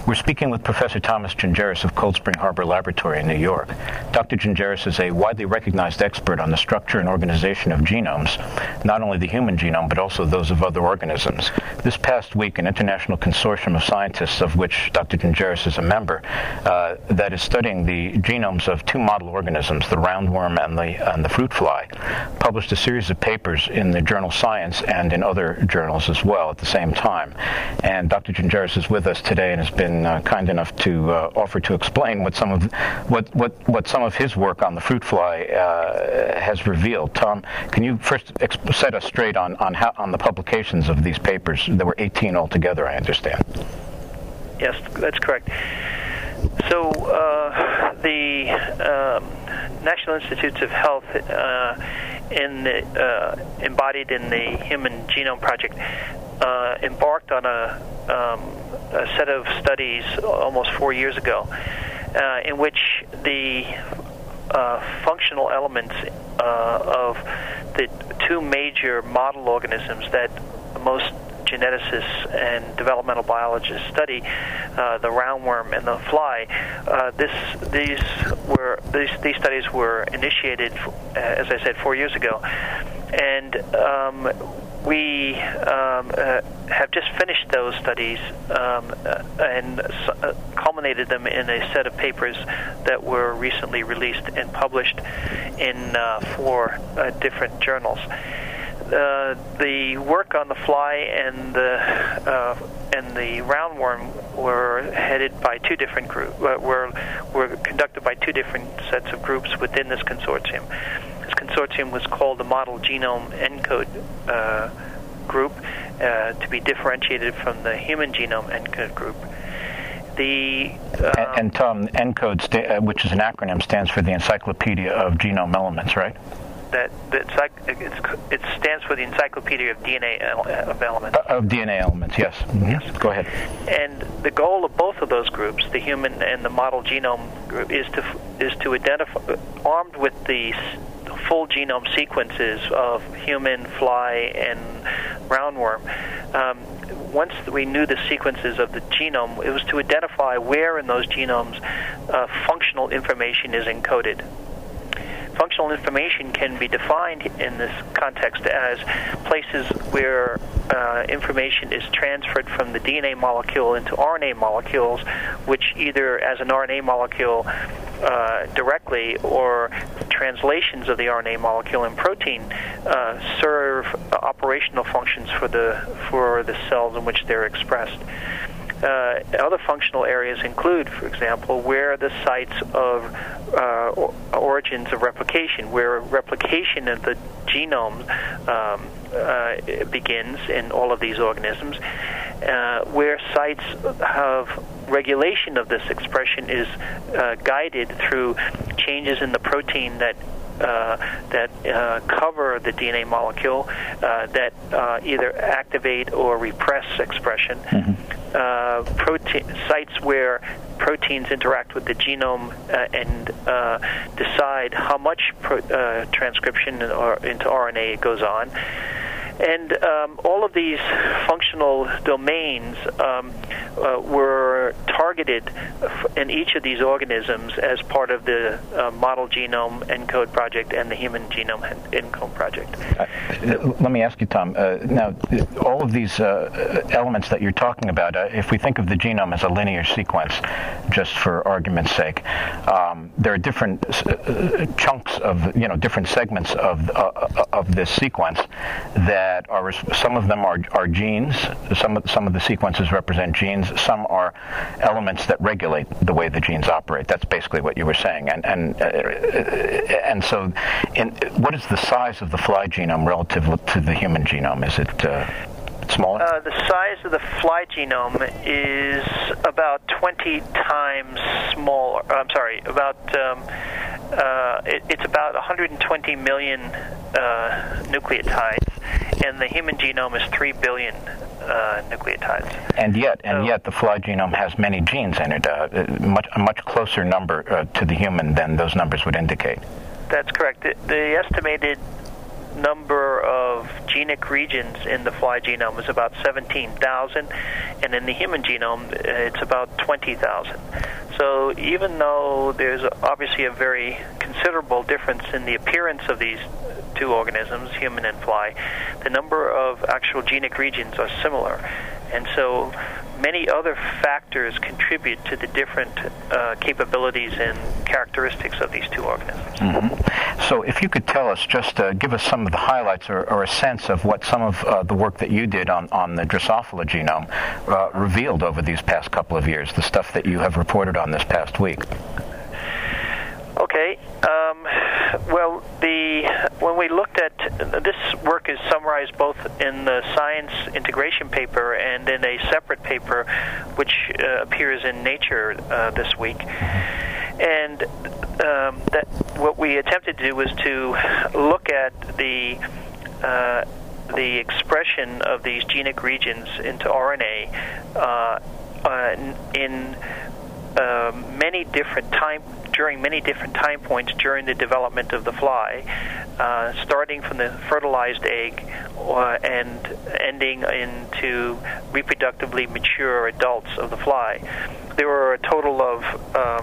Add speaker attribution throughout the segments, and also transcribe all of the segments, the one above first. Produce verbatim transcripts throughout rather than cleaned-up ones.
Speaker 1: We're speaking with Professor Thomas Gingeris of Cold Spring Harbor Laboratory in New York. Doctor Gingeris is a widely recognized expert on the structure and organization of genomes, not only the human genome, but also those of other organisms. This past week, an international consortium of scientists, of which Doctor Gingeris is a member, uh, that is studying the genomes of two model organisms, the roundworm and the, and the fruit fly, published a series of papers in the journal Science and in other journals as well at the same time. And Doctor Gingeris is with us today and has been uh, kind enough to uh, offer to explain what some of what, what, what some of his work on the fruit fly uh, has revealed. Tom, can you first exp- set us straight on on, how, on the publications of these papers? There were eighteen altogether, I understand.
Speaker 2: Yes, that's correct. So uh, the um, National Institutes of Health, uh, in the, uh, embodied in the Human Genome Project, uh, embarked on a, um, a set of studies almost four years ago, uh, in which the uh, functional elements uh, of the two major model organisms that most geneticists and developmental biologists study, uh, the roundworm and the fly. Uh, this, these were these, these studies were initiated, uh, as I said, four years ago, and um, we um, uh, have just finished those studies um, uh, and uh, culminated them in a set of papers that were recently released and published in uh, four uh, different journals. Uh, the work on the fly and the uh, and the roundworm were headed by two different groups. Uh, were were conducted by two different sets of groups within this consortium. This consortium was called the Model Genome ENCODE uh, group, uh, to be differentiated from the Human Genome ENCODE group. The uh,
Speaker 1: and, and Tom, ENCODE, sta- uh, which is an acronym, stands for the Encyclopedia of Genome Elements, right?
Speaker 2: That, that it stands for the Encyclopedia of D N A of Elements.
Speaker 1: Uh, of D N A elements, yes. Mm-hmm. Yes. Go ahead.
Speaker 2: And the goal of both of those groups, the human and the model genome group, is to is to identify, armed with the full genome sequences of human, fly, and roundworm. Um, once we knew the sequences of the genome, it was to identify where in those genomes uh, functional information is encoded. Functional information can be defined in this context as places where uh, information is transferred from the D N A molecule into R N A molecules, which either as an R N A molecule uh, directly or translations of the R N A molecule in protein uh, serve operational functions for the for the cells in which they're expressed. Uh, other functional areas include, for example, where the sites of uh, origins of replication, where replication of the genome um, uh, begins in all of these organisms, uh, where sites of regulation of this expression is uh, guided through changes in the protein that Uh, that uh, cover the D N A molecule, uh, that uh, either activate or repress expression. Mm-hmm. Uh, protein sites where proteins interact with the genome uh, and uh, decide how much pro- uh, transcription or into R N A goes on. And um, all of these functional domains um, uh, were targeted in each of these organisms as part of the uh, Model Genome ENCODE project and the Human Genome ENCODE project.
Speaker 1: Uh, let me ask you, Tom. Uh, now, all of these uh, elements that you're talking about, uh, if we think of the genome as a linear sequence, just for argument's sake, um, there are different uh, chunks of, you know, different segments of uh, of this sequence that That are, some of them are, are genes. Some of, some of the sequences represent genes. Some are elements that regulate the way the genes operate. That's basically what you were saying. And and uh, and so, in, what is the size of the fly genome relative to the human genome? Is it uh, smaller?
Speaker 2: Uh, the size of the fly genome is about twenty times smaller. I'm sorry, about um, uh, it, it's about one hundred twenty million uh, nucleotides. And the human genome is three billion uh, nucleotides.
Speaker 1: And yet, and
Speaker 2: so,
Speaker 1: yet, the fly genome has many genes in it, uh, much, a much closer number uh, to the human than those numbers would indicate.
Speaker 2: That's correct. The, the estimated number of genic regions in the fly genome is about seventeen thousand, and in the human genome, it's about twenty thousand. So even though there's obviously a very considerable difference in the appearance of these two organisms, human and fly, the number of actual genic regions are similar. And so many other factors contribute to the different uh, capabilities and characteristics of these two organisms.
Speaker 1: Mm-hmm. So if you could tell us, just uh, give us some of the highlights or, or a sense of what some of uh, the work that you did on, on the Drosophila genome uh, revealed over these past couple of years, the stuff that you have reported on this past week.
Speaker 2: Okay. Um, well, the when we looked at this work is summarized both in the Science Integration paper and in a separate paper, which uh, appears in Nature uh, this week. And um, that what we attempted to do was to look at the uh, the expression of these genic regions into R N A uh, uh, in uh, many different time. during many different time points during the development of the fly, uh, starting from the fertilized egg uh, and ending into reproductively mature adults of the fly. There were a total of, um,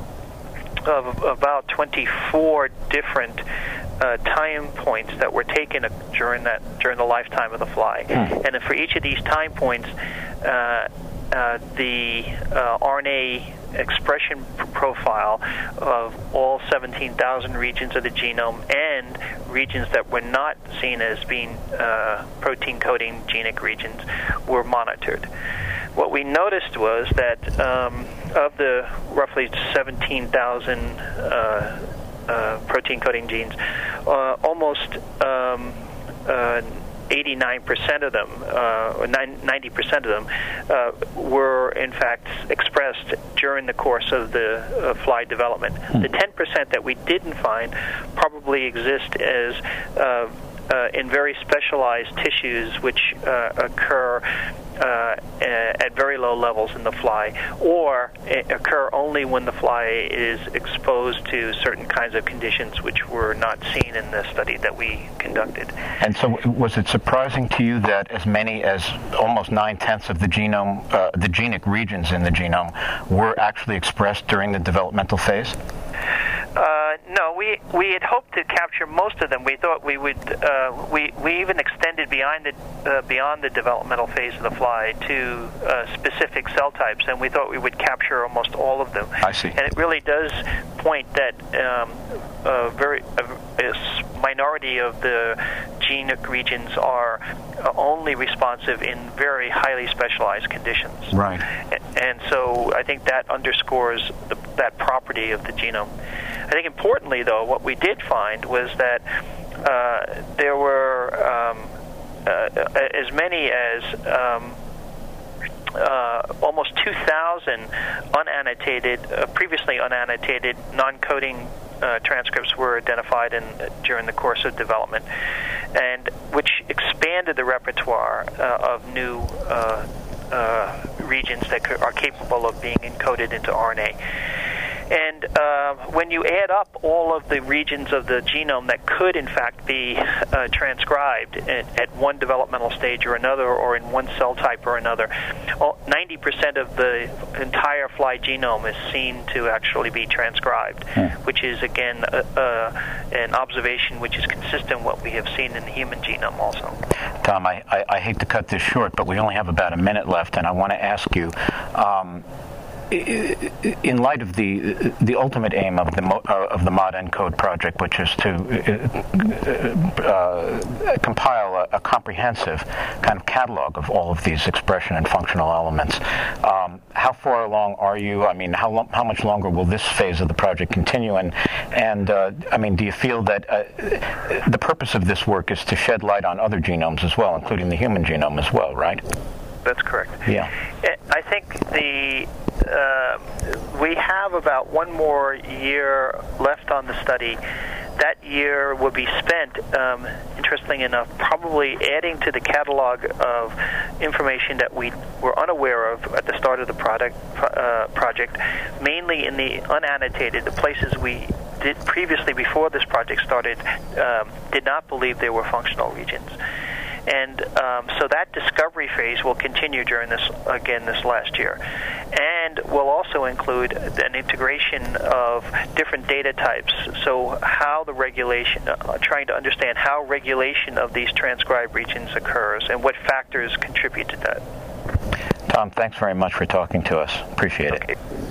Speaker 2: of about twenty-four different uh, time points that were taken during that during the lifetime of the fly. Hmm. And for each of these time points, uh, uh, the uh, R N A expression profile of all seventeen thousand regions of the genome and regions that were not seen as being uh, protein-coding genic regions were monitored. What we noticed was that um, of the roughly seventeen thousand uh, uh, protein-coding genes, uh, almost um, uh, eighty-nine percent of them, uh, or ninety percent of them, uh, were in fact expressed during the course of the uh, fly development. Hmm. The ten percent that we didn't find probably exist as uh, uh, in very specialized tissues which uh, occur uh, at very low levels in the fly, or occur only when the fly is exposed to certain kinds of conditions which were not seen in the study that we conducted.
Speaker 1: And so was it surprising to you that as many as almost nine-tenths of the genome, uh, the genic regions in the genome, were actually expressed during the developmental phase?
Speaker 2: Uh, no, we we had hoped to capture most of them. We thought we would. Uh, we we even extended beyond the uh, beyond the developmental phase of the fly to uh, specific cell types, and we thought we would capture almost all of them.
Speaker 1: I see.
Speaker 2: And it really does point that um, a very a, a minority of the genic regions are only responsive in very highly specialized conditions.
Speaker 1: Right.
Speaker 2: And, and so I think that underscores the, that property of the genome. I think importantly, though, what we did find was that uh, there were um, uh, as many as um, uh, almost two thousand unannotated, uh, previously unannotated, non-coding uh, transcripts were identified in, during the course of development, and which expanded the repertoire uh, of new uh, uh, regions that are capable of being encoded into R N A. And uh, when you add up all of the regions of the genome that could, in fact, be uh, transcribed at, at one developmental stage or another, or in one cell type or another, ninety percent of the entire fly genome is seen to actually be transcribed, hmm. which is, again, uh, uh, an observation which is consistent with what we have seen in the human genome also.
Speaker 1: Tom, I, I, I hate to cut this short, but we only have about a minute left, and I want to ask you, um, in light of the the ultimate aim of the uh, of the ModENCODE project, which is to uh, uh, compile a, a comprehensive kind of catalog of all of these expression and functional elements, um, how far along are you? I mean, how lo- how much longer will this phase of the project continue? And and uh, I mean, do you feel that uh, the purpose of this work is to shed light on other genomes as well, including the human genome as well, right?
Speaker 2: That's correct.
Speaker 1: Yeah.
Speaker 2: I think the uh, we have about one more year left on the study. That year will be spent, um, interestingly enough, probably adding to the catalog of information that we were unaware of at the start of the product uh, project, mainly in the unannotated, the places we did previously, before this project started, um, did not believe there were functional regions. And um, so that discovery phase will continue during this, again, this last year. And will also include an integration of different data types. So how the regulation, uh, trying to understand how regulation of these transcribed regions occurs and what factors contribute to that.
Speaker 1: Tom, thanks very much for talking to us. Appreciate
Speaker 2: okay.
Speaker 1: it.